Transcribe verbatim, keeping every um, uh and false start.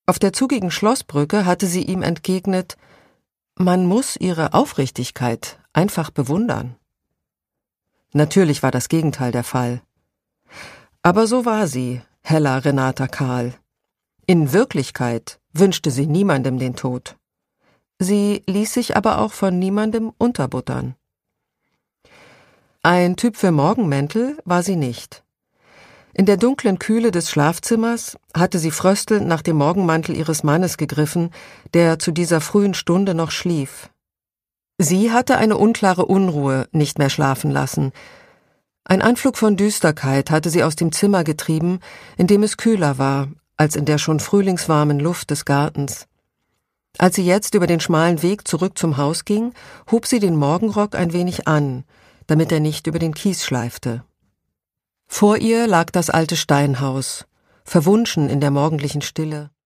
Auf der zugigen Schlossbrücke hatte sie ihm entgegnet: »Man muss ihre Aufrichtigkeit einfach bewundern.« Natürlich war das Gegenteil der Fall. Aber so war sie, Hella Renata Kahl. In Wirklichkeit wünschte sie niemandem den Tod. Sie ließ sich aber auch von niemandem unterbuttern. Ein Typ für Morgenmäntel war sie nicht. In der dunklen Kühle des Schlafzimmers hatte sie fröstelnd nach dem Morgenmantel ihres Mannes gegriffen, der zu dieser frühen Stunde noch schlief. Sie hatte eine unklare Unruhe nicht mehr schlafen lassen. Ein Anflug von Düsterkeit hatte sie aus dem Zimmer getrieben, in dem es kühler war als in der schon frühlingswarmen Luft des Gartens. Als sie jetzt über den schmalen Weg zurück zum Haus ging, hob sie den Morgenrock ein wenig an, damit er nicht über den Kies schleifte. Vor ihr lag das alte Steinhaus, verwunschen in der morgendlichen Stille.